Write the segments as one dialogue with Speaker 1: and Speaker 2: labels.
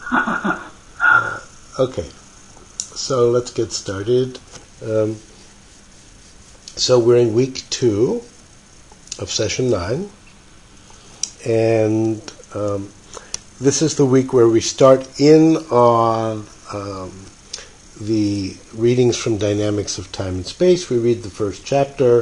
Speaker 1: Okay, so let's get started. So we're in week 2 of session 9, and this is the week where we start in on the readings from Dynamics of Time and Space. We read the first chapter,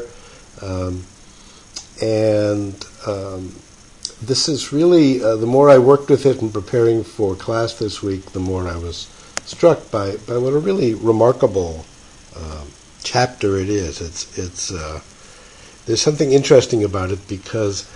Speaker 1: and this is really, the more I worked with it in preparing for class this week, the more I was struck by what a really remarkable chapter it is. It's there's something interesting about it because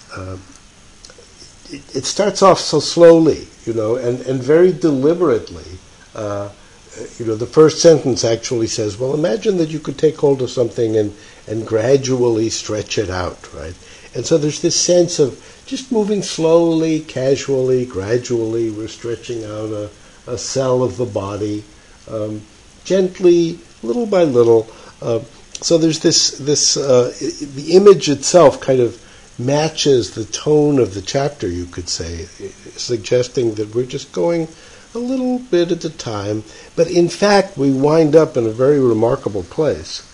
Speaker 1: it starts off so slowly, and very deliberately. The first sentence actually says, well, imagine that you could take hold of something and gradually stretch it out, right? And so there's this sense of just moving slowly, casually, gradually. We're stretching out a cell of the body, gently, little by little. So there's this the image itself kind of matches the tone of the chapter, you could say, suggesting that we're just going a little bit at a time. But in fact, we wind up in a very remarkable place.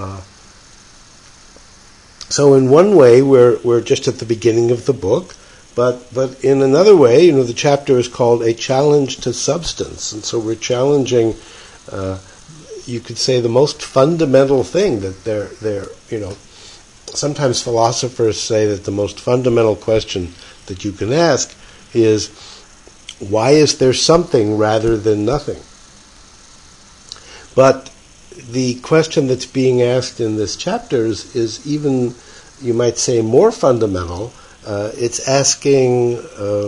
Speaker 1: So in one way, we're just at the beginning of the book, but in another way, the chapter is called A Challenge to Substance, and so we're challenging, you could say, the most fundamental thing that they're sometimes philosophers say that the most fundamental question that you can ask is, why is there something rather than nothing? But the question that's being asked in this chapter is even, you might say, more fundamental. It's asking,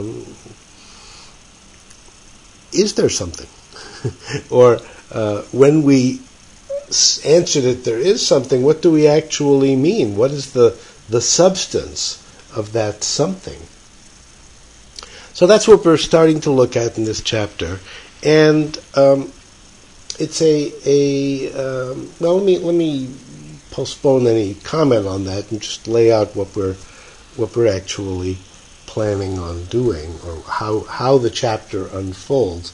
Speaker 1: is there something? Or when we answer that there is something, what do we actually mean? What is the substance of that something? So that's what we're starting to look at in this chapter, and it's well. Let me postpone any comment on that and just lay out what we're actually planning on doing, or how the chapter unfolds.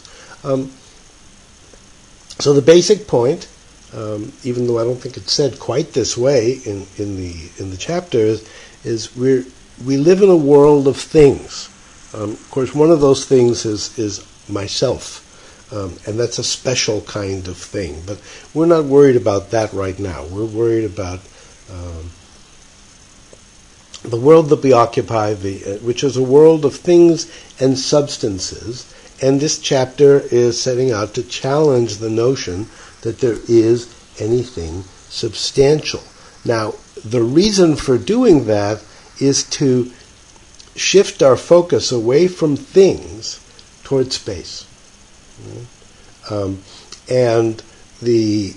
Speaker 1: So the basic point, even though I don't think it's said quite this way in the chapter, is we live in a world of things. Of course, one of those things is myself, and that's a special kind of thing. But we're not worried about that right now. We're worried about the world that we occupy, which is a world of things and substances. And this chapter is setting out to challenge the notion that there is anything substantial. Now, the reason for doing that is to shift our focus away from things toward space. And the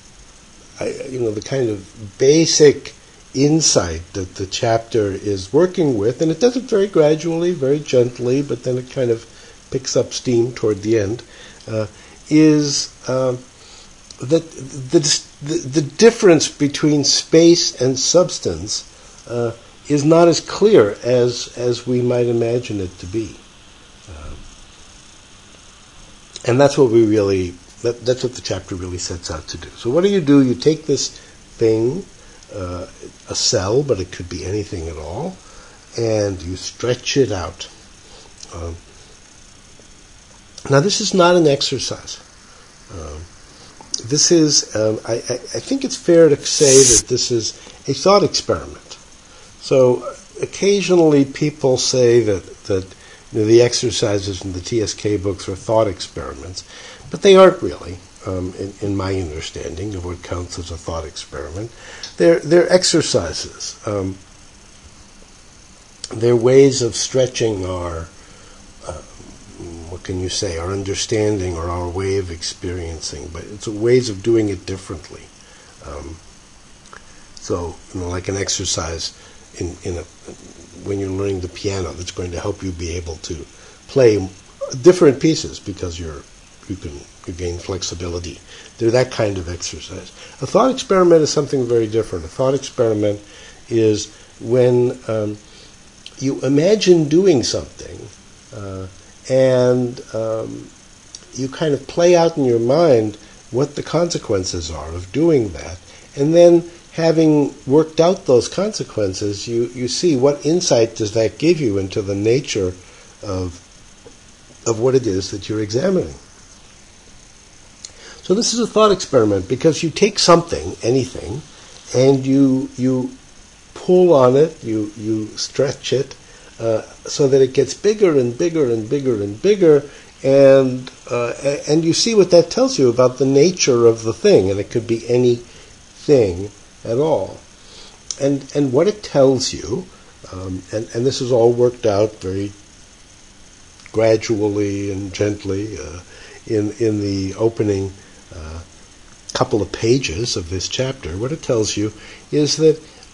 Speaker 1: kind of basic insight that the chapter is working with, and it does it very gradually, very gently, but then it kind of picks up steam toward the end, is that the difference between space and substance is not as clear as we might imagine it to be. And that's what that's what the chapter really sets out to do. So what do? You take this thing, a cell, but it could be anything at all, and you stretch it out. Now this is not an exercise. This is, I think it's fair to say that this is a thought experiment. So occasionally people say that the exercises in the TSK books are thought experiments, but they aren't really, in my understanding of what counts as a thought experiment. They're exercises. They're ways of stretching our, our understanding or our way of experiencing, but it's ways of doing it differently. So, like an exercise when you're learning the piano, that's going to help you be able to play different pieces because you gain flexibility. They're that kind of exercise. A thought experiment is something very different. A thought experiment is when you imagine doing something and you kind of play out in your mind what the consequences are of doing that. And then, having worked out those consequences, you see what insight does that give you into the nature of what it is that you're examining. So this is a thought experiment, because you take something, anything, and you pull on it, you stretch it, so that it gets bigger and bigger and bigger and bigger, and you see what that tells you about the nature of the thing, and it could be anything at all. And what it tells you, and this is all worked out very gradually and gently in the opening couple of pages of this chapter, what it tells you is that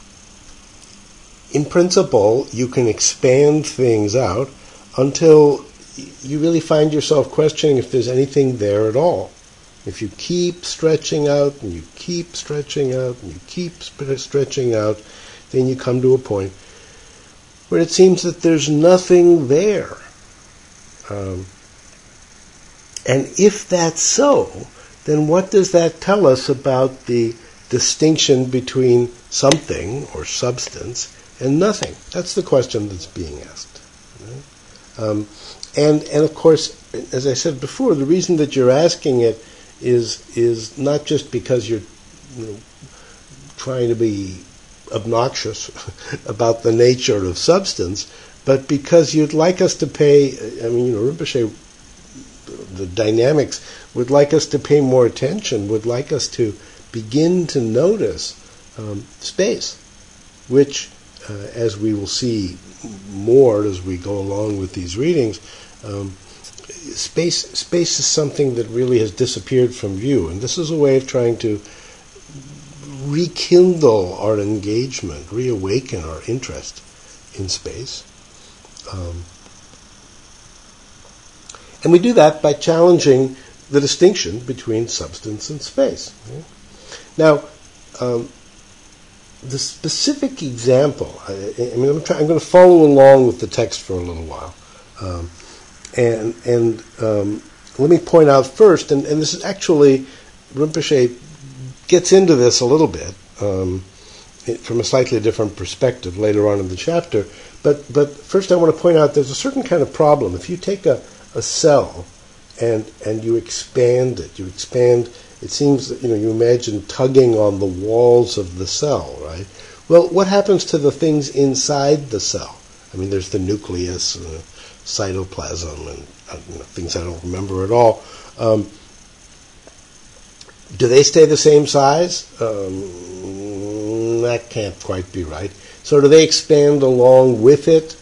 Speaker 1: in principle you can expand things out until you really find yourself questioning if there's anything there at all. If you keep stretching out and you keep stretching out and you keep stretching out, then you come to a point where it seems that there's nothing there. And if that's so, then what does that tell us about the distinction between something or substance and nothing? That's the question that's being asked. Right? And of course, as I said before, the reason that you're asking it is not just because you're trying to be obnoxious about the nature of substance, but because you'd like us to pay, Rinpoche, the dynamics, would like us to pay more attention, would like us to begin to notice space, which, as we will see more as we go along with these readings, space is something that really has disappeared from view, and this is a way of trying to rekindle our engagement, reawaken our interest in space. And we do that by challenging the distinction between substance and space. Right? Now, the specific example, I'm going to follow along with the text for a little while. And let me point out first, and this is actually, Rinpoche gets into this a little bit from a slightly different perspective later on in the chapter, but first I want to point out there's a certain kind of problem. If you take a cell and you expand it, it seems that, you imagine tugging on the walls of the cell, right? Well, what happens to the things inside the cell? There's the nucleus and the cytoplasm and things I don't remember at all. Do they stay the same size? That can't quite be right. So do they expand along with it?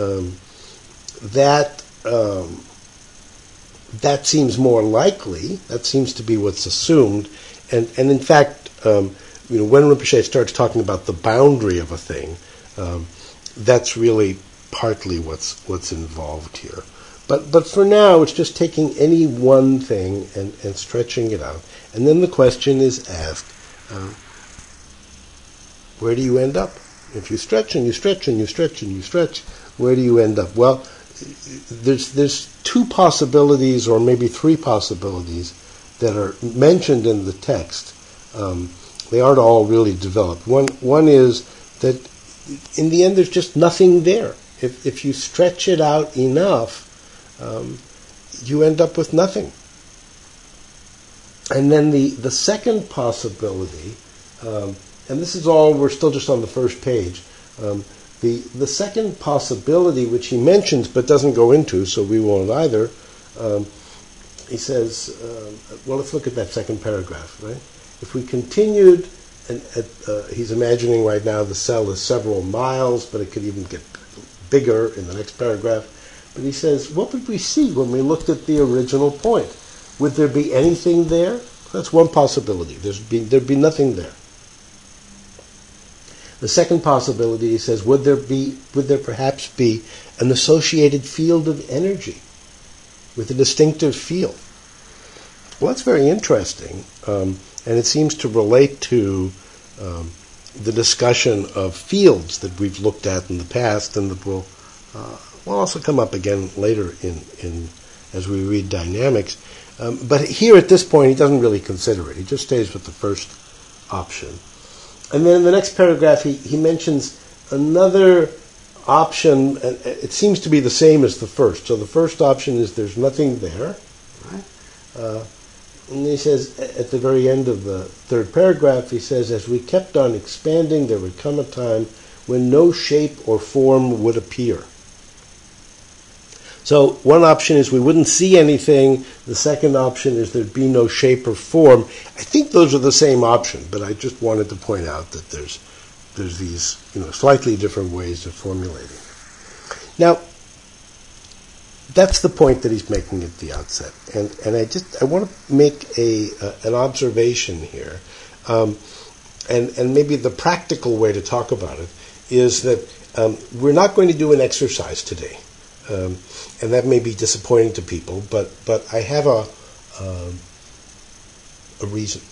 Speaker 1: That seems more likely. That seems to be what's assumed. And in fact, when Rinpoche starts talking about the boundary of a thing, that's really partly what's involved here. But for now, it's just taking any one thing and stretching it out. And then the question is asked, where do you end up? If you stretch and you stretch and you stretch and you stretch, where do you end up? Well, there's two possibilities, or maybe three possibilities, that are mentioned in the text. They aren't all really developed. One is that in the end there's just nothing there. If you stretch it out enough, you end up with nothing. And then the second possibility, and this is all, we're still just on the first page, the second possibility, which he mentions but doesn't go into, so we won't either, he says, let's look at that second paragraph, right? If we continued, and he's imagining right now the cell is several miles, but it could even get bigger in the next paragraph. But he says, what would we see when we looked at the original point? Would there be anything there? That's one possibility. There'd be nothing there. The second possibility, he says, would there perhaps be an associated field of energy with a distinctive field? Well, that's very interesting, and it seems to relate to the discussion of fields that we've looked at in the past and that we'll will also come up again later in as we read dynamics. But here at this point, he doesn't really consider it. He just stays with the first option. And then in the next paragraph, he mentions another option, and it seems to be the same as the first. So the first option is there's nothing there, right? And he says, at the very end of the third paragraph, he says, as we kept on expanding, there would come a time when no shape or form would appear. So one option is we wouldn't see anything. The second option is there'd be no shape or form. I think those are the same option, but I just wanted to point out that there's these slightly different ways of formulating. Now, that's the point that he's making at the outset, and I want to make an observation here, and maybe the practical way to talk about it is that we're not going to do an exercise today, and that may be disappointing to people, but I have a reason,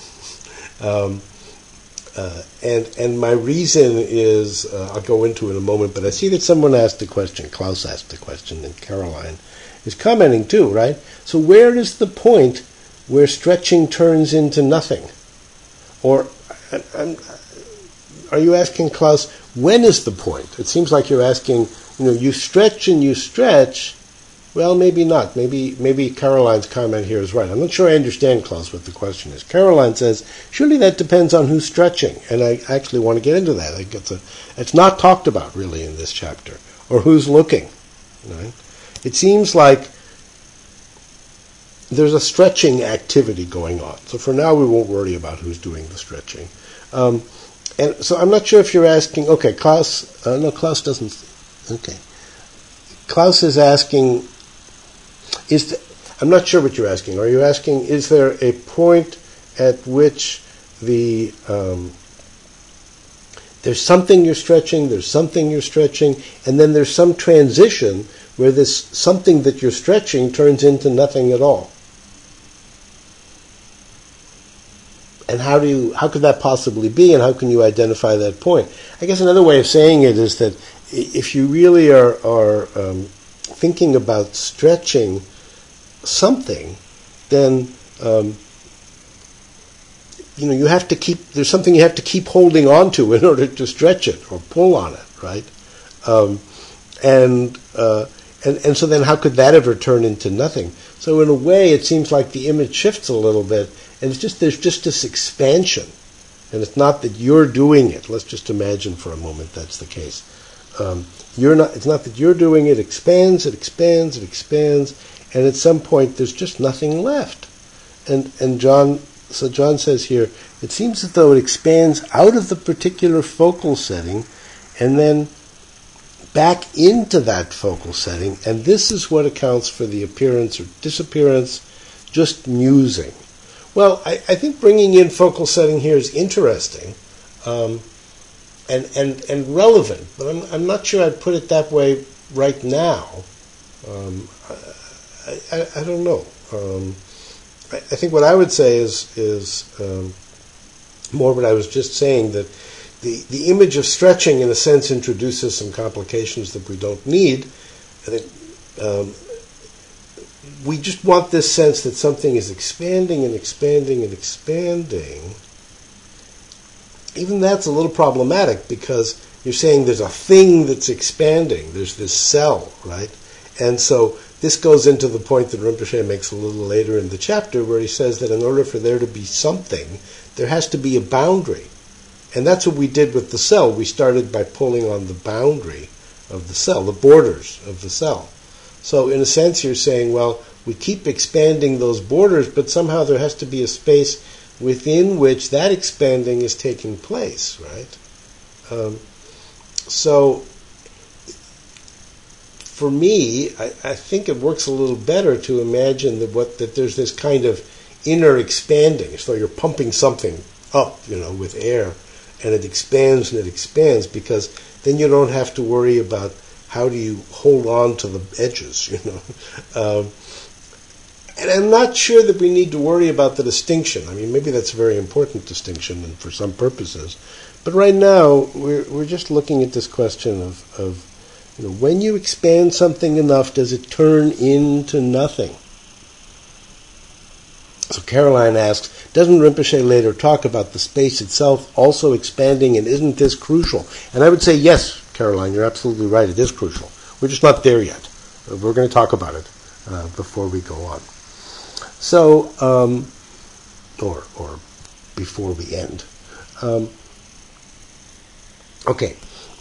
Speaker 1: and my reason is I'll go into in a moment. But I see that someone asked a question. Klaus asked a question, and Caroline is commenting too, right? So where is the point where stretching turns into nothing? Or are you asking, Klaus, when is the point? It seems like you're asking, you stretch and you stretch. Well, maybe not. Maybe Caroline's comment here is right. I'm not sure I understand, Klaus, what the question is. Caroline says, surely that depends on who's stretching. And I actually want to get into that. I think it's not talked about, really, in this chapter. Or who's looking. Right? It seems like there's a stretching activity going on. So for now, we won't worry about who's doing the stretching. And so I'm not sure if you're asking, okay, Klaus, no, Klaus doesn't, okay. Klaus is asking, I'm not sure what you're asking. Are you asking, is there a point at which there's something you're stretching, and then there's some transition where this something that you're stretching turns into nothing at all? And how could that possibly be, and how can you identify that point? I guess another way of saying it is that if you really are thinking about stretching something, then you have to there's something you have to keep holding on to in order to stretch it or pull on it, right? And so then how could that ever turn into nothing? So in a way, it seems like the image shifts a little bit, and there's just this expansion, and it's not that you're doing it. Let's just imagine for a moment that's the case. It's not that you're doing it. It expands, and at some point there's just nothing left. And John says here, it seems as though it expands out of the particular focal setting, and then back into that focal setting, and this is what accounts for the appearance or disappearance, just musing. Well, I think bringing in focal setting here is interesting. And relevant, but I'm not sure I'd put it that way right now. I don't know. I think what I would say is more what I was just saying, that the image of stretching, in a sense, introduces some complications that we don't need. I think we just want this sense that something is expanding and expanding and expanding. Even that's a little problematic, because you're saying there's a thing that's expanding. There's this cell, right? And so this goes into the point that Rinpoche makes a little later in the chapter, where he says that in order for there to be something, there has to be a boundary. And that's what we did with the cell. We started by pulling on the boundary of the cell, the borders of the cell. So in a sense, you're saying, well, we keep expanding those borders, but somehow there has to be a space within which that expanding is taking place, right? So for me, I think it works a little better to imagine that there's this kind of inner expanding, as though you're pumping something up, with air, and it expands, because then you don't have to worry about how do you hold on to the edges, and I'm not sure that we need to worry about the distinction. I mean, maybe that's a very important distinction, and for some purposes. But right now, we're just looking at this question of when you expand something enough, does it turn into nothing? So Caroline asks, doesn't Rinpoche later talk about the space itself also expanding, and isn't this crucial? And I would say, yes, Caroline, you're absolutely right, it is crucial. We're just not there yet. We're going to talk about it before we go on. So, or before we end. Okay.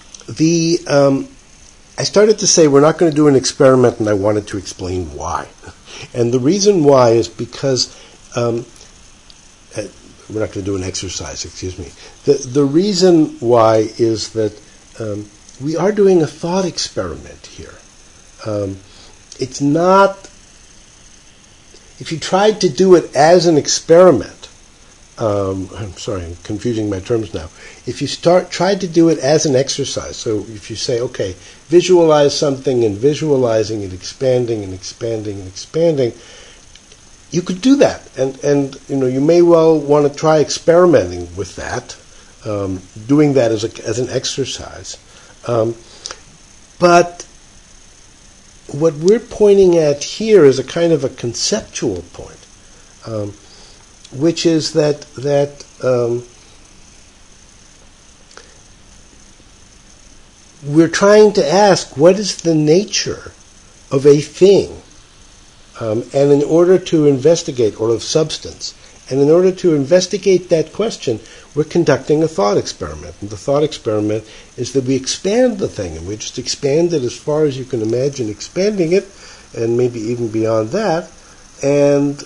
Speaker 1: I started to say we're not going to do an experiment, and I wanted to explain why. And the reason why is because we're not going to do an exercise, excuse me. The reason why is that we are doing a thought experiment here. It's not, if you tried to do it as an experiment, I'm sorry, I'm confusing my terms now. If you tried to do it as an exercise, so if you say, okay, visualize something and visualizing it expanding and expanding and expanding, you could do that. And you may well want to try experimenting with that, doing that as an exercise. But what we're pointing at here is a kind of a conceptual point, which is that we're trying to ask, what is the nature of a thing? And in order to investigate, or of substance, and in order to investigate that question, we're conducting a thought experiment. And the thought experiment is that we expand the thing, and we just expand it as far as you can imagine expanding it, and maybe even beyond that. And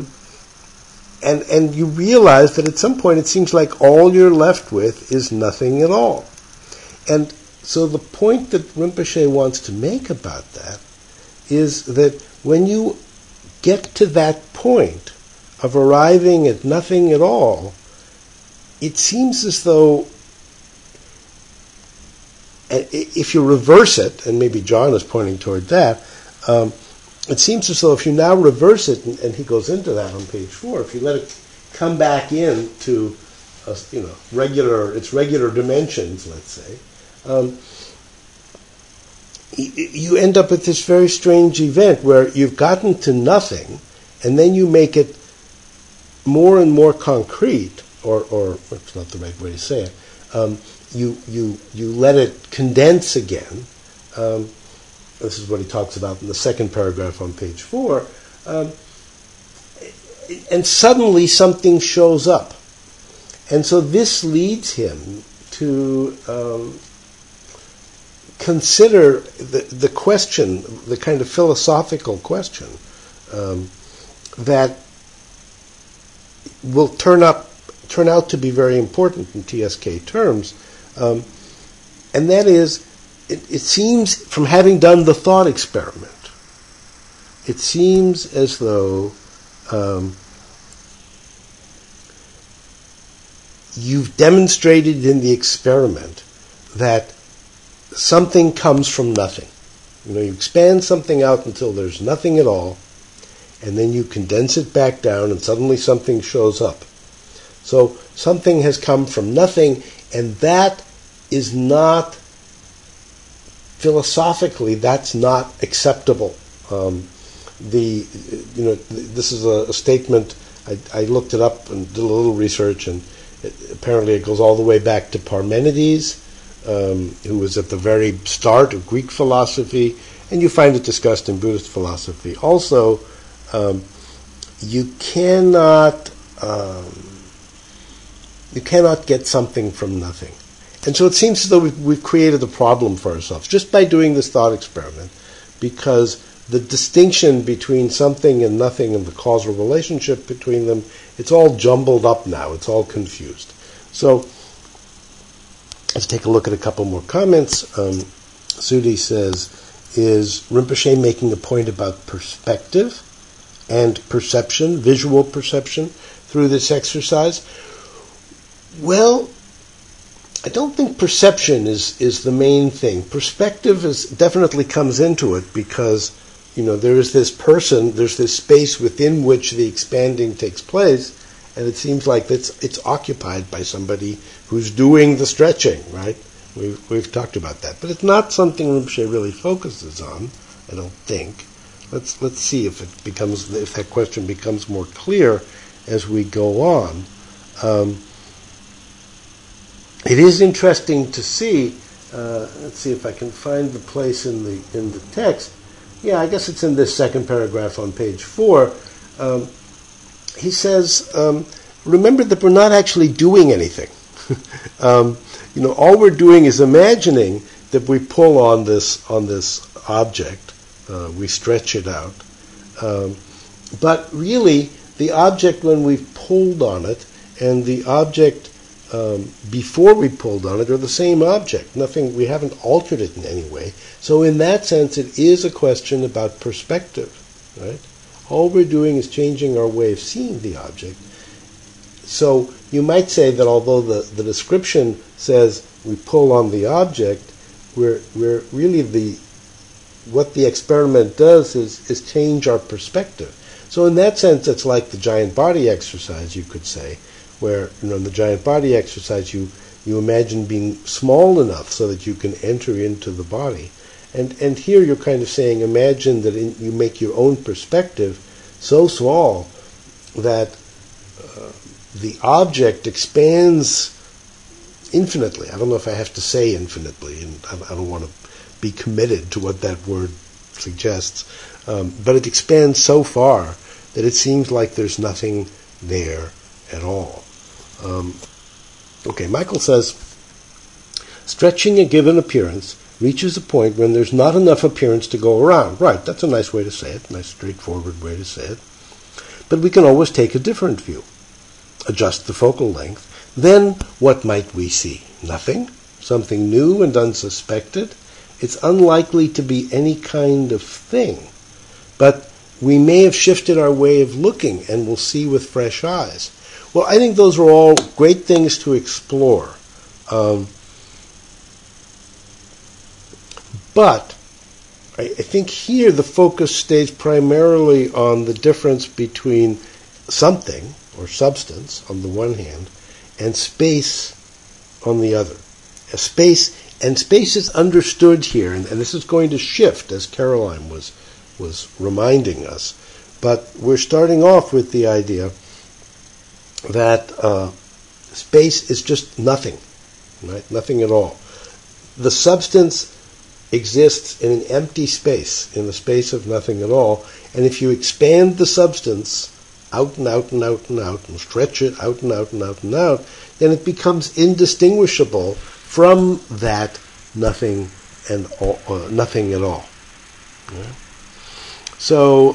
Speaker 1: you realize that at some point it seems like all you're left with is nothing at all. And so the point that Rinpoche wants to make about that is that when you get to that point of arriving at nothing at all, it seems as though if you reverse it, and maybe John is pointing toward that, it seems as though if you now reverse it, and he goes into that on page 4, if you let it come back into regular dimensions, let's say, you end up with this very strange event where you've gotten to nothing, and then you make it more and more concrete, or that's not the right way to say it. You let it condense again. This is what he talks about in the second paragraph on page 4. And suddenly something shows up. And so this leads him to consider the question, the kind of philosophical question that will turn out to be very important in TSK terms, and that is, it seems, from having done the thought experiment, it seems as though you've demonstrated in the experiment that something comes from nothing. You expand something out until there's nothing at all, and then you condense it back down, and suddenly something shows up. So something has come from nothing, and that is not, philosophically, that's not acceptable. This is a statement, I looked it up and did a little research, and apparently it goes all the way back to Parmenides, who was at the very start of Greek philosophy, and you find it discussed in Buddhist philosophy. Also, you cannot get something from nothing. And so it seems as though we've created a problem for ourselves just by doing this thought experiment, because the distinction between something and nothing and the causal relationship between them, it's all jumbled up now. It's all confused. So let's take a look at a couple more comments. Sudi says, is Rinpoche making a point about perspective and perception, visual perception, through this exercise? Well, I don't think perception is the main thing. Perspective definitely comes into it because, there is this person, there's this space within which the expanding takes place, and it seems like it's occupied by somebody who's doing the stretching, right? We've talked about that, but it's not something Rinpoche really focuses on, I don't think. Let's see if that question becomes more clear as we go on. It is interesting to see. Let's see if I can find the place in the text. Yeah, I guess it's in this second paragraph on page 4. He says, remember that we're not actually doing anything. All we're doing is imagining that we pull on this object, we stretch it out. But really, the object when we've pulled on it and the object before we pulled on it are the same object. We haven't altered it in any way. So in that sense, it is a question about perspective, right? All we're doing is changing our way of seeing the object. So you might say that although the description says we pull on the object, we're really what the experiment does is change our perspective. So in that sense, it's like the giant body exercise, you could say, where in the giant body exercise you imagine being small enough so that you can enter into the body. And here you're kind of saying, imagine that you make your own perspective so small that the object expands infinitely. I don't know if I have to say infinitely, and I don't want to be committed to what that word suggests, but it expands so far that it seems like there's nothing there at all. Michael says, stretching a given appearance reaches a point when there's not enough appearance to go around. Right, that's a nice way to say it, nice straightforward way to say it. But we can always take a different view. Adjust the focal length. Then what might we see? Nothing? Something new and unsuspected? It's unlikely to be any kind of thing. But we may have shifted our way of looking and will see with fresh eyes. Well, I think those are all great things to explore. But I think here the focus stays primarily on the difference between something or substance on the one hand and space on the other. Space is understood here, and this is going to shift as Caroline was reminding us. But we're starting off with the idea that space is just nothing, right? Nothing at all. The substance exists in an empty space, in the space of nothing at all, and if you expand the substance out and out and out and out and stretch it out and out and out and out, then it becomes indistinguishable from that nothing and nothing at all. Yeah? So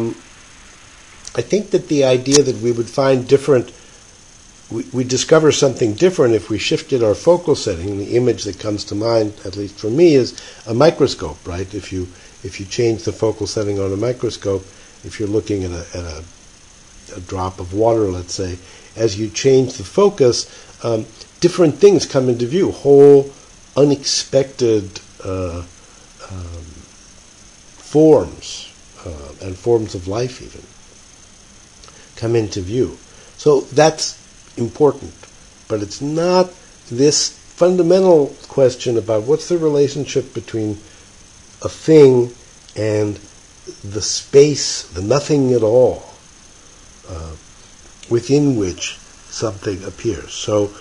Speaker 1: I think that the idea that we would find different, we discover something different if we shifted our focal setting. The image that comes to mind, at least for me, is a microscope, right? If you change the focal setting on a microscope, if you're looking at a drop of water, let's say, as you change the focus, different things come into view. Whole unexpected forms and forms of life even come into view. So that's important, but it's not this fundamental question about what's the relationship between a thing and the space, the nothing at all, within which something appears. So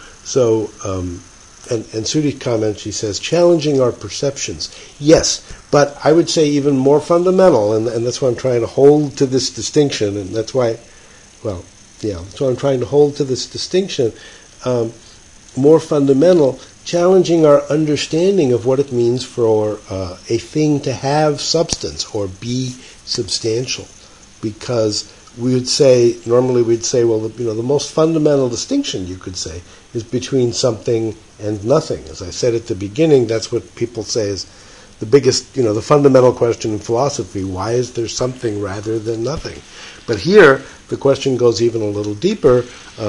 Speaker 1: Sudi comments, she says, challenging our perceptions. Yes, but I would say even more fundamental, and that's why I'm trying to hold to this distinction, and that's why I'm trying to hold to this distinction, more fundamental, challenging our understanding of what it means for a thing to have substance or be substantial. Because normally we'd say, well, the most fundamental distinction, you could say, is between something and nothing. As I said at the beginning, that's what people say is the biggest, the fundamental question in philosophy: why is there something rather than nothing? But here, the question goes even a little deeper.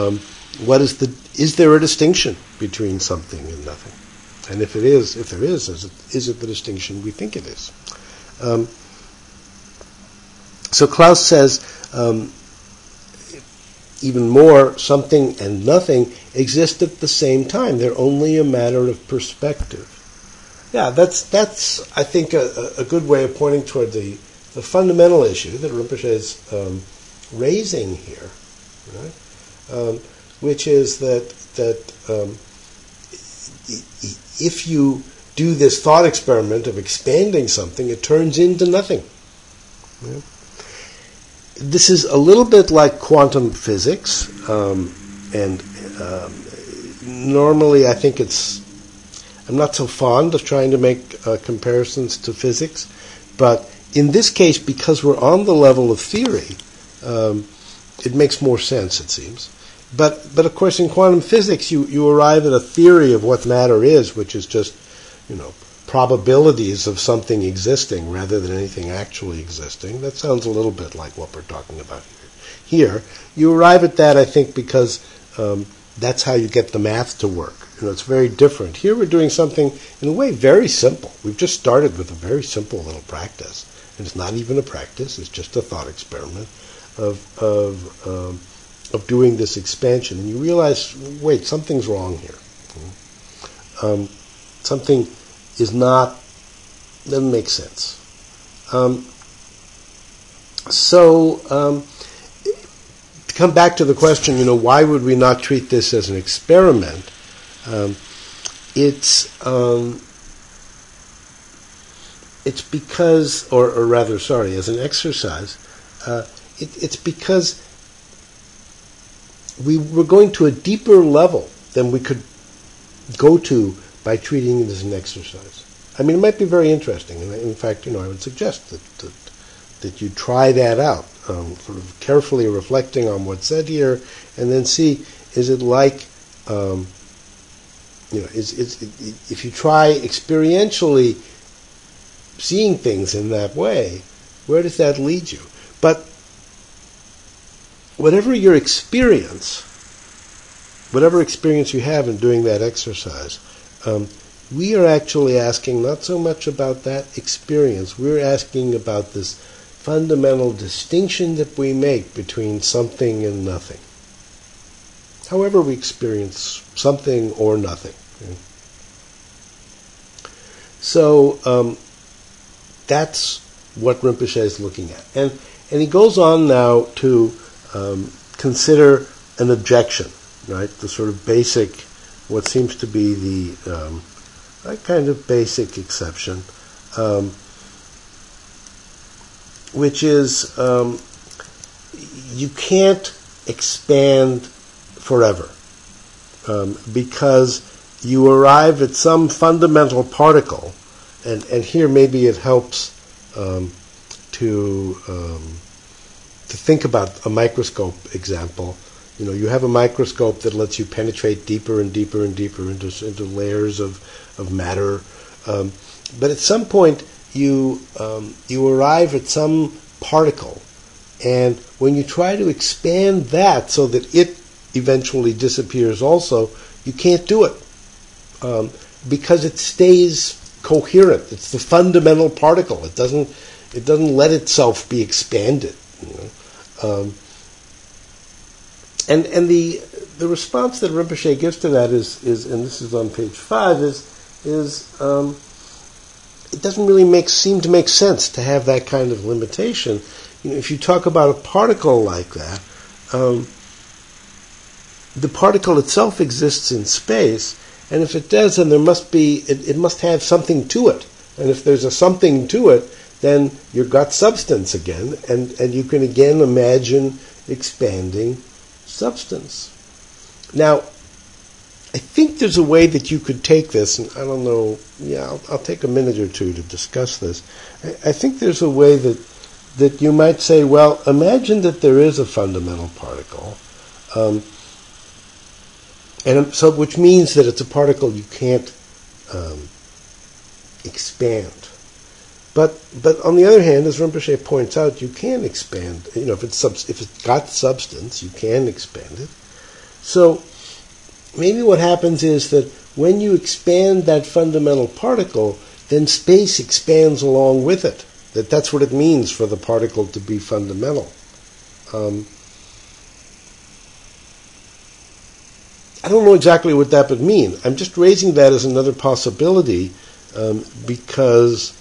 Speaker 1: Is there a distinction between something and nothing? And if there is, is it the distinction we think it is? So Klaus says, even more, something and nothing exist at the same time. They're only a matter of perspective. Yeah, that's I think, a good way of pointing toward the fundamental issue that Rinpoche is raising here, right? Which is that if you do this thought experiment of expanding something, it turns into nothing. Yeah. This is a little bit like quantum physics, and normally I think I'm not so fond of trying to make comparisons to physics, but in this case, because we're on the level of theory, it makes more sense, it seems. But of course, in quantum physics, you arrive at a theory of what matter is, which is just, probabilities of something existing rather than anything actually existing. That sounds a little bit like what we're talking about here. You arrive at that, I think, because that's how you get the math to work. It's very different. Here we're doing something, in a way, very simple. We've just started with a very simple little practice. And it's not even a practice. It's just a thought experiment of doing this expansion. And you realize, wait, something's wrong here. Something doesn't make sense. To come back to the question, why would we not treat this as an experiment? It's because, or rather, as an exercise, it's because we're going to a deeper level than we could go to by treating it as an exercise. I mean, it might be very interesting, and in fact, I would suggest that you try that out, sort of carefully reflecting on what's said here, and then see, is it like, if you try experientially seeing things in that way, where does that lead you? But whatever experience you have in doing that exercise, we are actually asking not so much about that experience. We're asking about this fundamental distinction that we make between something and nothing. However we experience something or nothing. Okay? So that's what Rinpoche is looking at. And he goes on now to consider an objection, right? The sort of basic, what seems to be the kind of basic exception, which is you can't expand forever because you arrive at some fundamental particle, and here maybe it helps to think about a microscope example. You have a microscope that lets you penetrate deeper and deeper and deeper into layers of matter, but at some point you arrive at some particle, and when you try to expand that so that it eventually disappears also, you can't do it because it stays coherent. It's the fundamental particle. It doesn't let itself be expanded. And the response that Rinpoche gives to that is, and this is on page 5, is it doesn't really seem to make sense to have that kind of limitation. If you talk about a particle like that, the particle itself exists in space, and if it does, then it must have something to it. And if there's a something to it, then you've got substance again, and you can again imagine expanding substance. Now, I think there's a way that you could take this, and I don't know, I'll take a minute or two to discuss this. I think there's a way that you might say, well, imagine that there is a fundamental particle, and so which means that it's a particle you can't expand. But on the other hand, as Rinpoche points out, you can expand. If it's got substance, you can expand it. So maybe what happens is that when you expand that fundamental particle, then space expands along with it. That's what it means for the particle to be fundamental. I don't know exactly what that would mean. I'm just raising that as another possibility because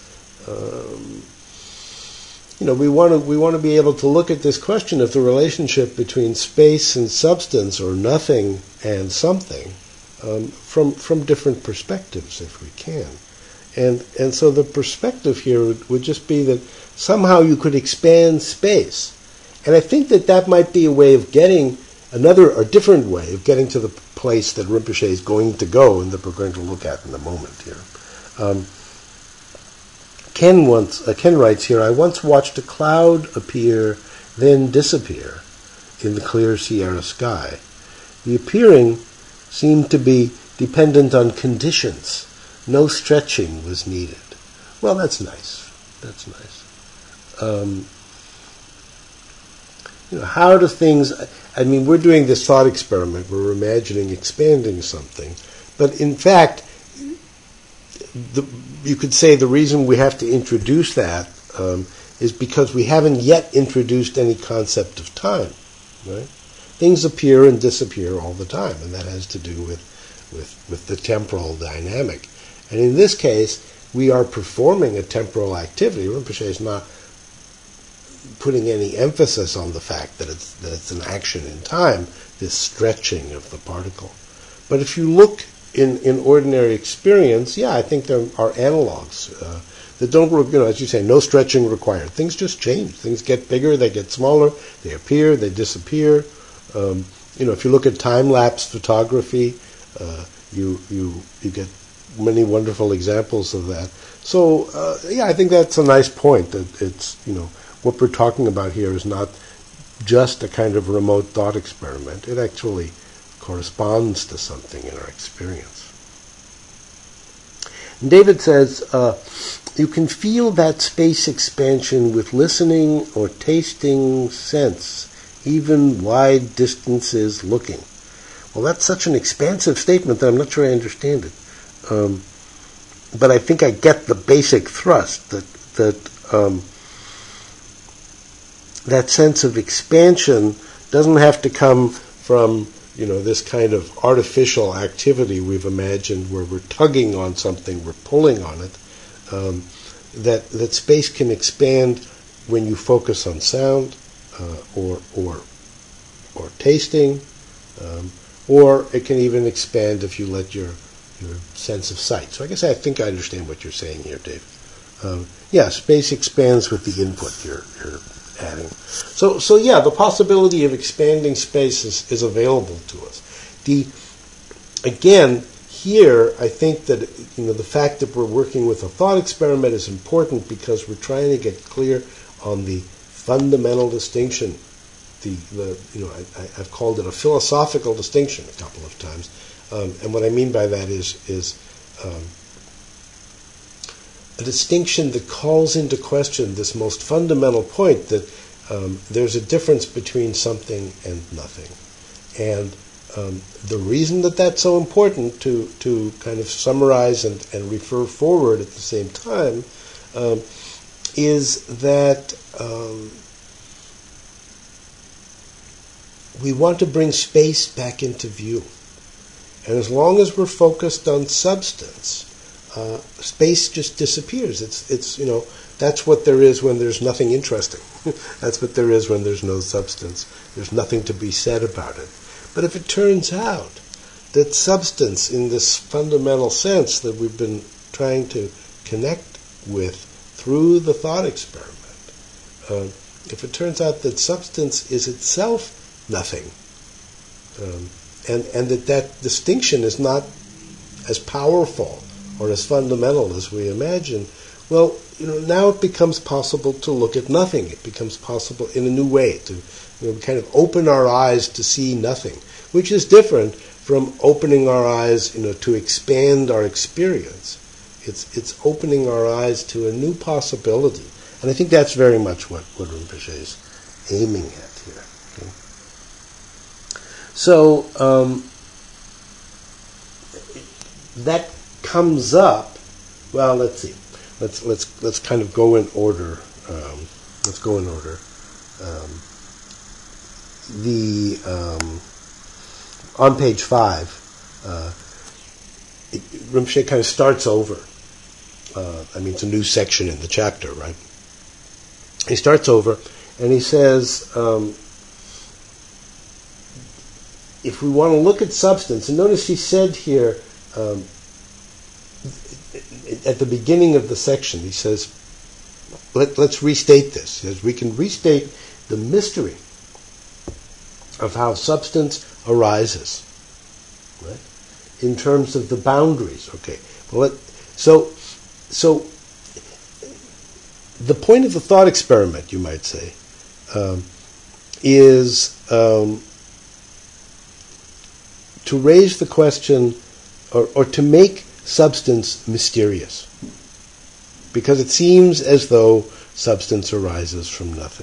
Speaker 1: we want to be able to look at this question of the relationship between space and substance, or nothing and something, from different perspectives, if we can. And so the perspective here would just be that somehow you could expand space. And I think that might be a way of getting a different way of getting to the place that Rinpoche is going to go and that we're going to look at in a moment here. Ken writes here, I once watched a cloud appear, then disappear in the clear Sierra sky. The appearing seemed to be dependent on conditions. No stretching was needed. Well, that's nice. That's nice. How do things... we're doing this thought experiment. We're imagining expanding something. But in fact, you could say the reason we have to introduce that is because we haven't yet introduced any concept of time. Right? Things appear and disappear all the time, and that has to do with the temporal dynamic. And in this case, we are performing a temporal activity. Rinpoche is not putting any emphasis on the fact that it's an action in time, this stretching of the particle. But if you look in ordinary experience, I think there are analogs that don't, as you say, no stretching required. Things just change. Things get bigger, they get smaller, they appear, they disappear. If you look at time-lapse photography, you get many wonderful examples of that. So, I think that's a nice point, that it's, what we're talking about here is not just a kind of remote thought experiment. It actually corresponds to something in our experience. And David says, you can feel that space expansion with listening or tasting sense, even wide distances looking. Well, that's such an expansive statement that I'm not sure I understand it. But I think I get the basic thrust, that sense of expansion doesn't have to come from, this kind of artificial activity we've imagined where we're tugging on something, we're pulling on it. That space can expand when you focus on sound, or tasting, or it can even expand if you let your sense of sight. So I think I understand what you're saying here, Dave. Space expands with the input you're adding. So the possibility of expanding space is available to us. Again, here, I think that the fact that we're working with a thought experiment is important because we're trying to get clear on the fundamental distinction. I've called it a philosophical distinction a couple of times, and what I mean by that is a distinction that calls into question this most fundamental point that there's a difference between something and nothing. And the reason that that's so important to kind of summarize and refer forward at the same time is that we want to bring space back into view. And as long as we're focused on substance, space just disappears. It's that's what there is when there's nothing interesting. That's what there is when there's no substance. There's nothing to be said about it. But if it turns out that substance, in this fundamental sense that we've been trying to connect with through the thought experiment, if it turns out that substance is itself nothing, and that distinction is not as powerful or as fundamental as we imagine, well, now it becomes possible to look at nothing. It becomes possible in a new way to kind of open our eyes to see nothing, which is different from opening our eyes, to expand our experience. It's opening our eyes to a new possibility, and I think that's very much what Rinpoche is aiming at here. Okay? So that comes up. Well, let's see. Let's kind of go in order. Let's go in order. on page 5, Rinpoche kind of starts over. It's a new section in the chapter, right? He starts over, and he says, if we want to look at substance, and notice he said here, at the beginning of the section, he says, let's restate this. He says, we can restate the mystery of how substance arises, right? In terms of the boundaries. Okay. Well, so the point of the thought experiment, you might say, is to raise the question, or to make substance mysterious, because it seems as though substance arises from nothing.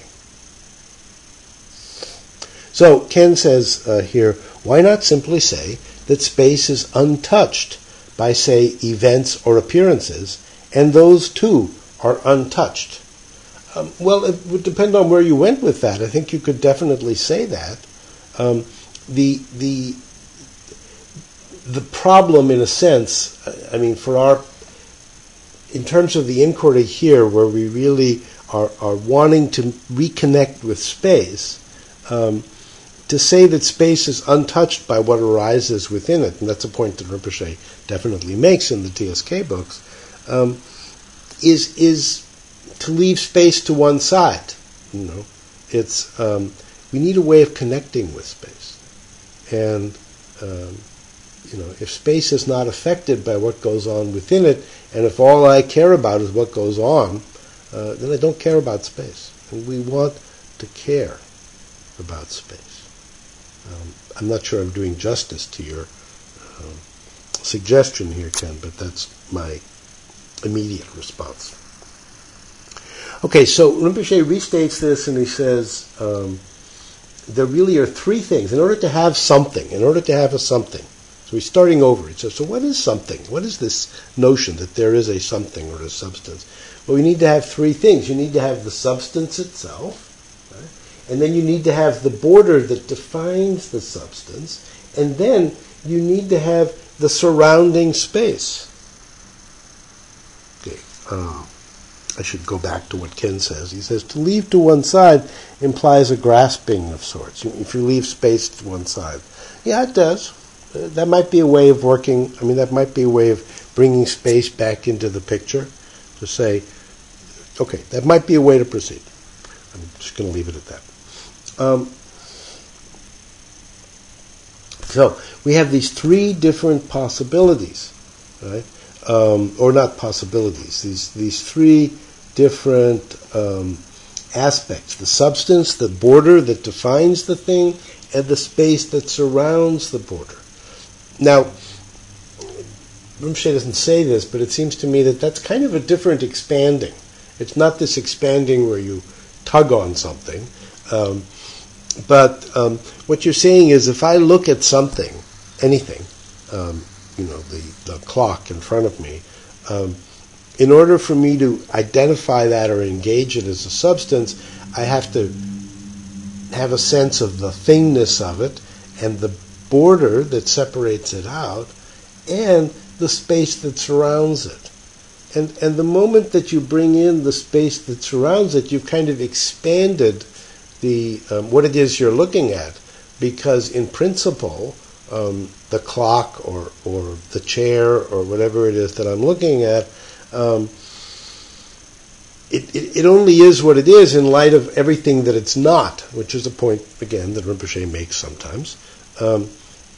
Speaker 1: So Ken says here, why not simply say that space is untouched by, say, events or appearances, and those too are untouched? Well, it would depend on where you went with that. I think you could definitely say that. The problem, in a sense, in terms of the inquiry here, where we really are wanting to reconnect with space, to say that space is untouched by what arises within it, and that's a point that Rinpoche definitely makes in the TSK books, is to leave space to one side. It's we need a way of connecting with space, and if space is not affected by what goes on within it, and if all I care about is what goes on, then I don't care about space. And we want to care about space. I'm not sure I'm doing justice to your suggestion here, Ken, but that's my immediate response. Okay, so Rinpoche restates this, and he says there really are three things. In order to have a something, so he's starting over. He says, so what is something? What is this notion that there is a something or a substance? Well, we need to have three things. You need to have the substance itself, right? And then you need to have the border that defines the substance, and then you need to have the surrounding space. Okay, I should go back to what Ken says. He says, to leave to one side implies a grasping of sorts. If you leave space to one side. Yeah, it does. That might be a way of working. That might be a way of bringing space back into the picture. To say, okay, that might be a way to proceed. I'm just going to leave it at that. So we have these three different possibilities, right? Or not possibilities. These three different aspects: the substance, the border that defines the thing, and the space that surrounds the border. Now, Rinpoche doesn't say this, but it seems to me that that's kind of a different expanding. It's not this expanding where you tug on something, but what you're saying is, if I look at something, anything, the clock in front of me, in order for me to identify that or engage it as a substance, I have to have a sense of the thingness of it, and the border that separates it out, and the space that surrounds it. And the moment that you bring in the space that surrounds it, you've kind of expanded the what it is you're looking at, because in principle, the clock or the chair or whatever it is that I'm looking at, it only is what it is in light of everything that it's not, which is a point, again, that Rinpoche makes sometimes. And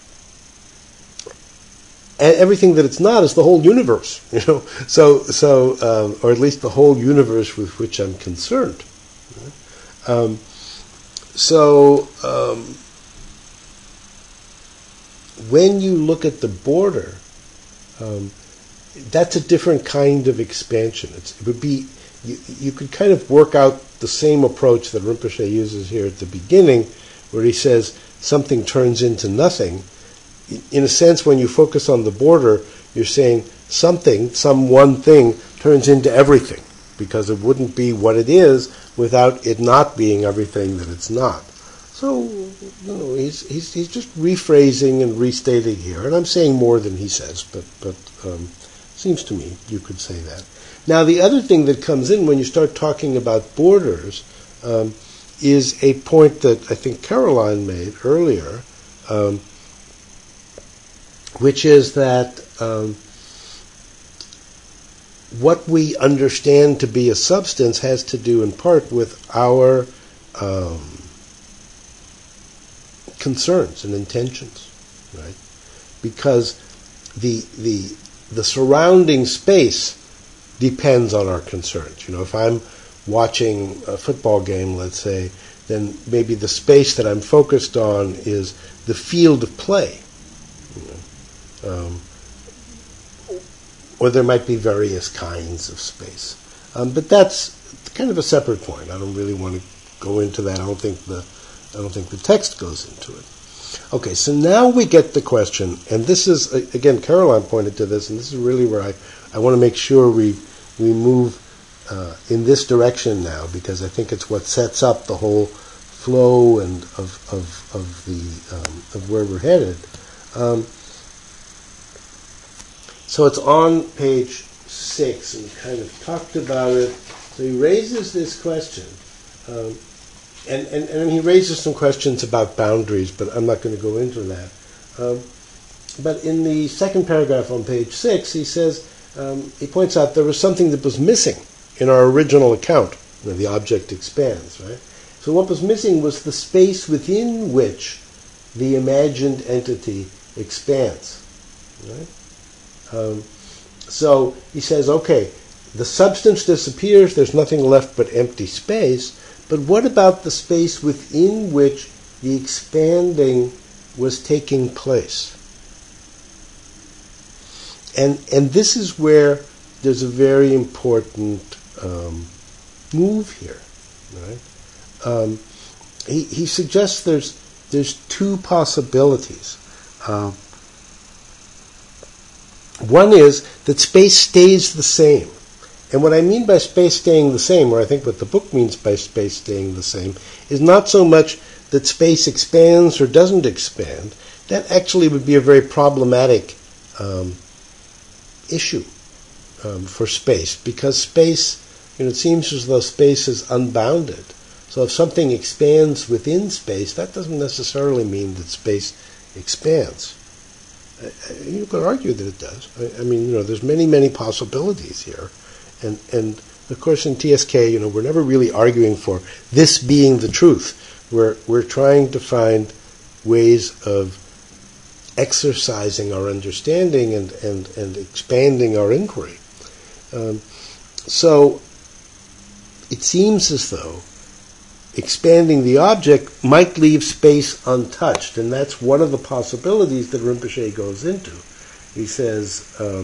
Speaker 1: everything that it's not is the whole universe, So, or at least the whole universe with which I'm concerned. When you look at the border, that's a different kind of expansion. It would be you could kind of work out the same approach that Rinpoche uses here at the beginning, where he says something turns into nothing. In a sense, when you focus on the border, you're saying something, some one thing, turns into everything, because it wouldn't be what it is without it not being everything that it's not. So, he's just rephrasing and restating here, and I'm saying more than he says, but seems to me you could say that. Now, the other thing that comes in when you start talking about borders is a point that I think Caroline made earlier, which is that what we understand to be a substance has to do in part with our concerns and intentions, right? Because the surrounding space depends on our concerns. If I'm watching a football game, let's say, then maybe the space that I'm focused on is the field of play. Or there might be various kinds of space. But that's kind of a separate point. I don't really want to go into that. I don't think the text goes into it. Okay, so now we get the question, and this is, again, Caroline pointed to this, and this is really where I want to make sure we move in this direction now, because I think it's what sets up the whole flow and of where we're headed. So it's on page 6, and we kind of talked about it. So he raises this question, and he raises some questions about boundaries, but I'm not going to go into that. But in the second paragraph on page 6, he says, he points out there was something that was missing in our original account when the object expands, right? So what was missing was the space within which the imagined entity expands, right? So he says, okay, the substance disappears, there's nothing left but empty space, but what about the space within which the expanding was taking place? And this is where there's a very important move here, right? He suggests there's two possibilities. One is that space stays the same. And what I mean by space staying the same, or I think what the book means by space staying the same, is not so much that space expands or doesn't expand. That actually would be a very problematic issue for space, because space, it seems as though space is unbounded. So if something expands within space, that doesn't necessarily mean that space expands. You could argue that it does. I mean, there's many, many possibilities here. And of course in TSK, we're never really arguing for this being the truth. We're trying to find ways of exercising our understanding and expanding our inquiry. So it seems as though expanding the object might leave space untouched, and that's one of the possibilities that Rinpoche goes into. He says,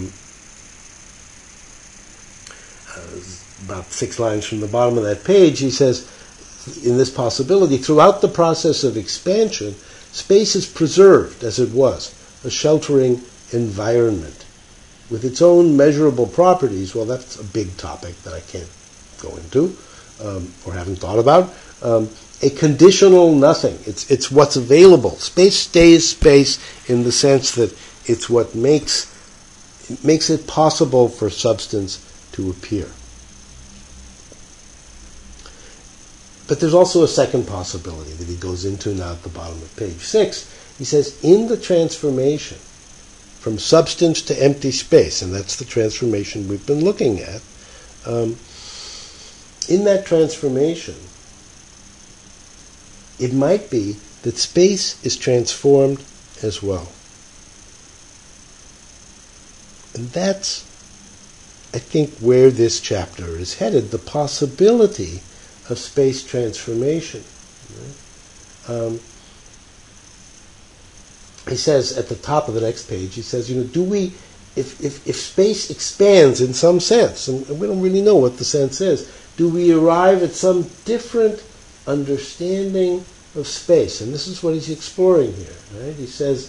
Speaker 1: about 6 lines from the bottom of that page, he says, in this possibility, throughout the process of expansion, space is preserved as it was, a sheltering environment. With its own measurable properties, well, that's a big topic that I can't go into, or haven't thought about. A conditional nothing. It's what's available. Space stays space in the sense that it's what makes it possible for substance to appear. But there's also a second possibility that he goes into now at the bottom of page 6. He says, in the transformation from substance to empty space, and that's the transformation we've been looking at, in that transformation, it might be that space is transformed as well. And that's, I think, where this chapter is headed, the possibility of space transformation. Right? He says at the top of the next page, he says, if space expands in some sense, and we don't really know what the sense is, do we arrive at some different understanding of space? And this is what he's exploring here. Right? He says,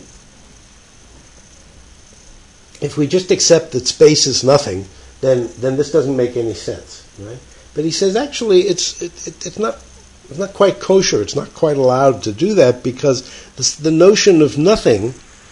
Speaker 1: if we just accept that space is nothing, then this doesn't make any sense. Right? But he says, actually, it's not it's not quite kosher. It's not quite allowed to do that because the notion of nothing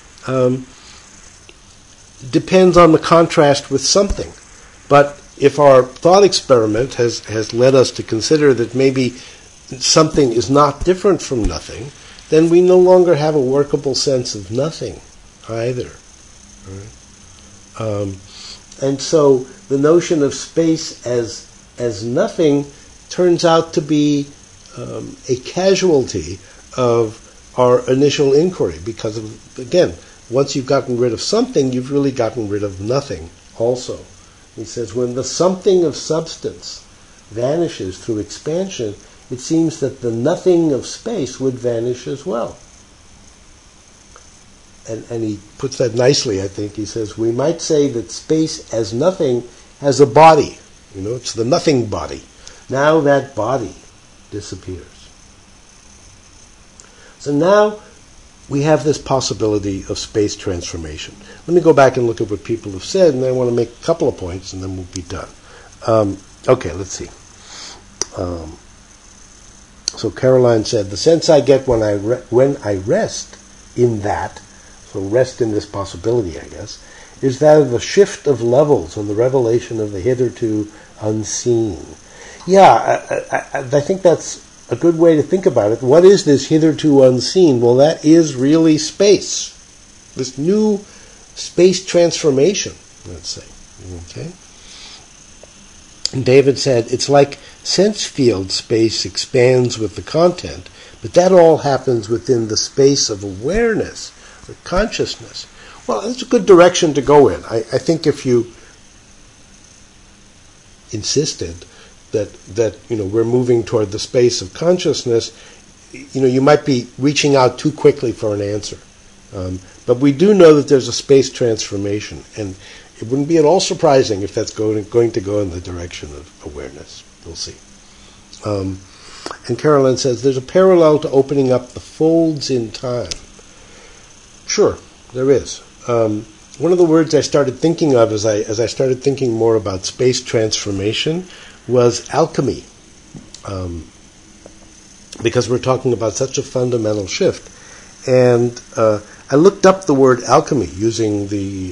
Speaker 1: depends on the contrast with something. But if our thought experiment has led us to consider that maybe something is not different from nothing, then we no longer have a workable sense of nothing either. Right? And so the notion of space as nothing turns out to be a casualty of our initial inquiry because of, again, once you've gotten rid of something, you've really gotten rid of nothing also. He says, when the something of substance vanishes through expansion, it seems that the nothing of space would vanish as well. And he puts that nicely, I think. He says, we might say that space as nothing has a body. It's the nothing body. Now that body disappears. So now we have this possibility of space transformation. Let me go back and look at what people have said, and I want to make a couple of points, and then we'll be done. Okay, let's see. So Caroline said, the sense I get when I rest in that, so rest in this possibility, I guess, is that of the shift of levels and the revelation of the hitherto unseen. Yeah, I think that's a good way to think about it. What is this hitherto unseen? Well, that is really space. This new space transformation, let's say. Okay? And David said, it's like sense field space expands with the content, but that all happens within the space of awareness or consciousness. Well, that's a good direction to go in. I think if you insisted that we're moving toward the space of consciousness, you might be reaching out too quickly for an answer. But we do know that there's a space transformation, and it wouldn't be at all surprising if that's going to go in the direction of awareness. We'll see. And Carolyn says, there's a parallel to opening up the folds in time. Sure, there is. One of the words I started thinking of as I started thinking more about space transformation was alchemy, because we're talking about such a fundamental shift. And I looked up the word alchemy using the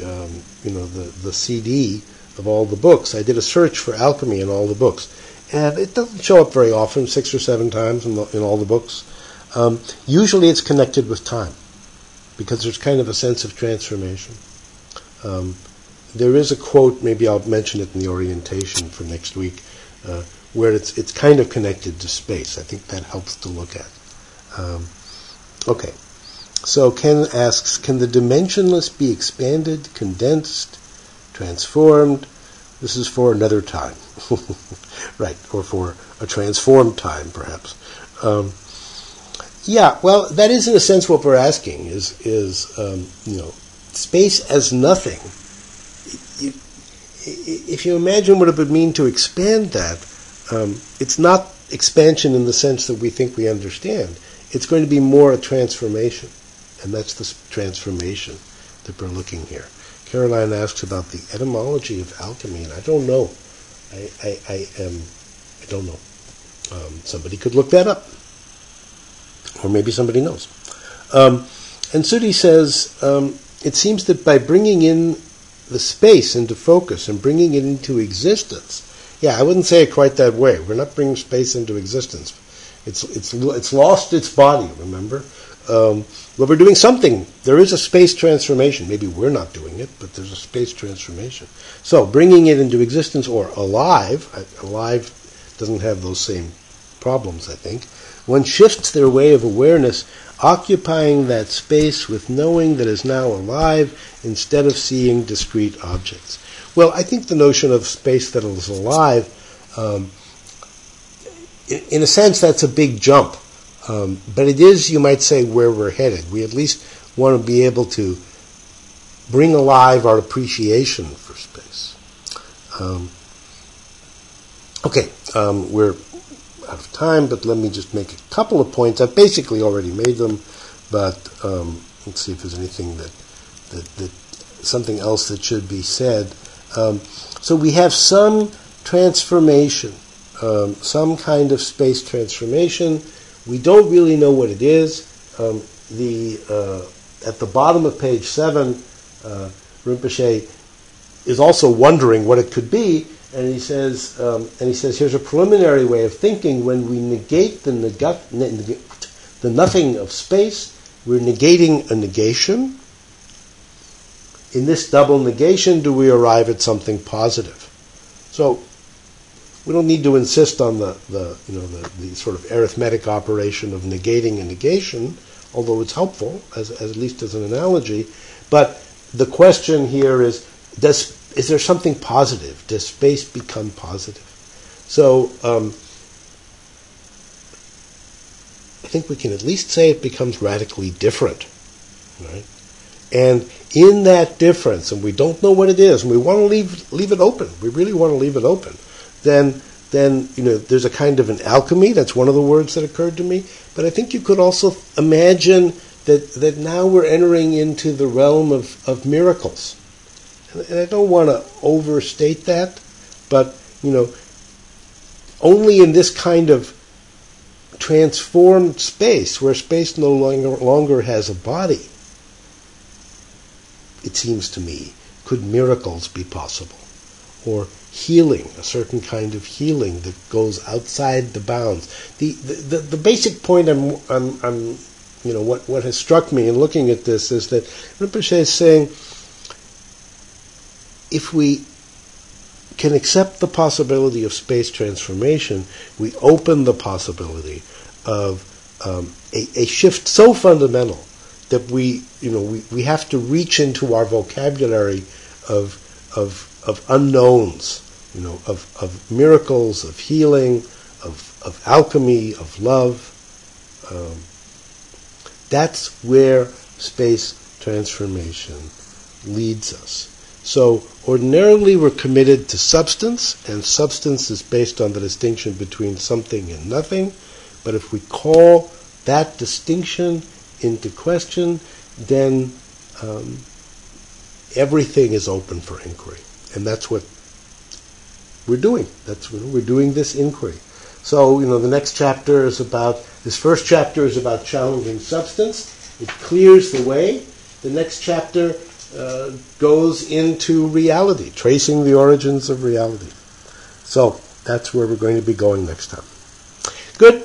Speaker 1: CD of all the books. I did a search for alchemy in all the books, and it doesn't show up very often, 6 or 7 times in all the books. Usually it's connected with time, because there's kind of a sense of transformation. There is a quote, maybe I'll mention it in the orientation for next week, where it's kind of connected to space. I think that helps to look at. Okay. So Ken asks, can the dimensionless be expanded, condensed, transformed? This is for another time. Right, or for a transformed time, perhaps. Yeah, well, that is in a sense what we're asking, is space as nothing. If you imagine what it would mean to expand that, it's not expansion in the sense that we think we understand. It's going to be more a transformation, and that's the transformation that we're looking here. Caroline asks about the etymology of alchemy, and I don't know. I don't know. Somebody could look that up, or maybe somebody knows. And Sudhi says, it seems that by bringing in the space into focus and bringing it into existence, yeah, I wouldn't say it quite that way. We're not bringing space into existence. It's lost its body, remember? But we're doing something. There is a space transformation. Maybe we're not doing it, but there's a space transformation. So bringing it into existence, or alive doesn't have those same problems, I think. One shifts their way of awareness, occupying that space with knowing that is now alive instead of seeing discrete objects. Well, I think the notion of space that is alive, in a sense, that's a big jump. But it is, you might say, where we're headed. We at least want to be able to bring alive our appreciation for space. We're out of time, but let me just make a couple of points. I've basically already made them, but let's see if there's anything that something else that should be said. So we have some transformation some kind of space transformation. We don't really know what it is. At the bottom of page 7, Rinpoche is also wondering what it could be, and he says, here's a preliminary way of thinking. When we negate the nothing of space, we're negating a negation. In this double negation, do we arrive at something positive? So we don't need to insist on the sort of arithmetic operation of negating a negation, although it's helpful, at least as an analogy. But the question here is there something positive? Does space become positive? So I think we can at least say it becomes radically different, right? And in that difference, and we don't know what it is, and we want to leave it open. We really want to leave it open. Then there's a kind of an alchemy. That's one of the words that occurred to me. But I think you could also imagine that now we're entering into the realm of miracles. And I don't want to overstate that, but only in this kind of transformed space, where space no longer has a body, it seems to me, could miracles be possible, or healing, a certain kind of healing that goes outside the bounds. The basic point what has struck me in looking at this is that Rinpoche is saying, if we can accept the possibility of space transformation, we open the possibility of a shift so fundamental that we have to reach into our vocabulary of unknowns, of miracles, of healing, of alchemy, of love. That's where space transformation leads us. So ordinarily we're committed to substance, and substance is based on the distinction between something and nothing. But if we call that distinction into question, then everything is open for inquiry. And that's what we're doing. We're doing this inquiry. So, the next chapter is this first chapter is about challenging substance. It clears the way. The next chapter goes into reality, tracing the origins of reality. So, that's where we're going to be going next time. Good.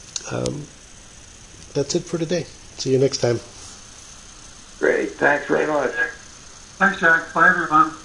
Speaker 1: That's it for today. See you next time.
Speaker 2: Great. Thanks very much.
Speaker 3: Thanks, Jack. Bye, everyone.